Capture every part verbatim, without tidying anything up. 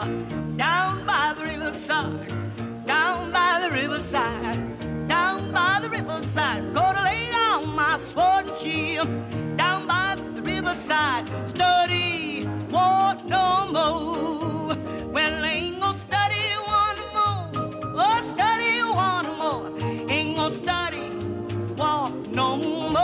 down by the riverside, down by the riverside, down by the riverside. Gonna lay down my sword and shield, down by the riverside. Study war no more. Well, ain't gonna study one more. Oh, study one more. Ain't gonna study war no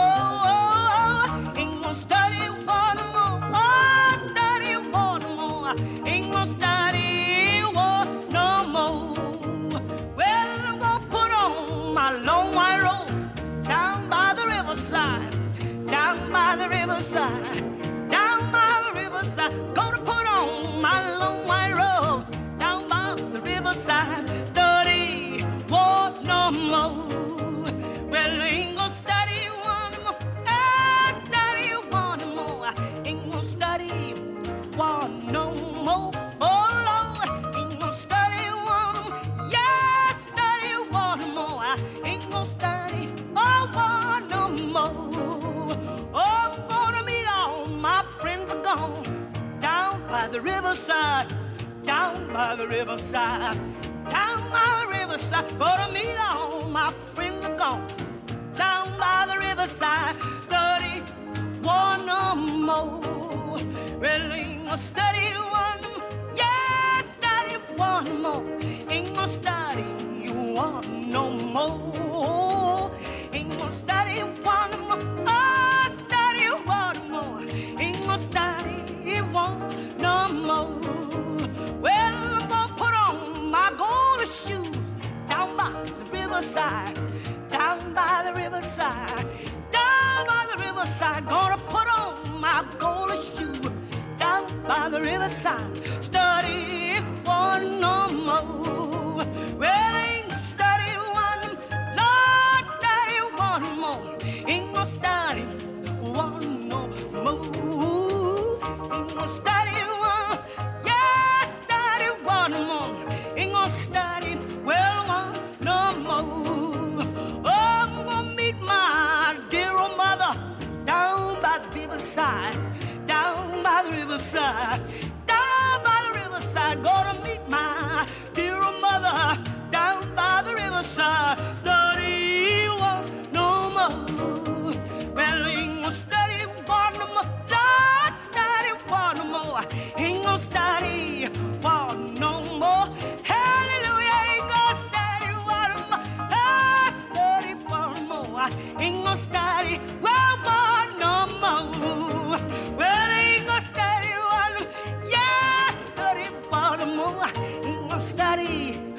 more. Ain't gonna study one more. Oh, study one more. Ain't gonna study war no more. Well, I'm gonna put on my long white robe, down by the riverside, down by the riverside, down by the riverside. Gonna put on my long white robe, down by the riverside. Study war no more. Well, ain't gonna study one more. Ah, study one more. Ain't gonna study one no more. Oh Lord, ain't gonna study one more. Yeah, study one more. Ain't gonna study oh one no more. Oh, I'm gonna meet all my friends are gone, down by the riverside, down by the riverside, down by the riverside. Gonna meet all my friends are gone, down by the riverside. Study one no more. Well, ain't gonna study one more. Yeah, study one more. Ain't gonna study one no more. Ain't gonna study one more. Oh, study one more. Ain't gonna study one no more. Well, I'm gonna put on my gold shoes, down by the riverside, down by the riverside, down by the riverside. Gonna put on my gold shoes, down by the riverside. Study one no more. Well, ain't gonna study one, Lord, study one more. Ain't gonna study one no more. Ain't gonna study one, yeah, study one more. Ain't gonna study well one no more. Oh, I'm gonna meet my dear old mother, down by the riverside, down by the riverside, down by the riverside. Gonna meet my dear old mother, down by the riverside. Study one no more. Well, ain't gonna study one no more. Lord, study one no more. Ain't gonna study one no more. Hallelujah, ain't gonna study one more. Lord, study one more. Ain't gonna study well one no more. Well, ain't gonna study one. Yeah, study one more. Ain't gonna study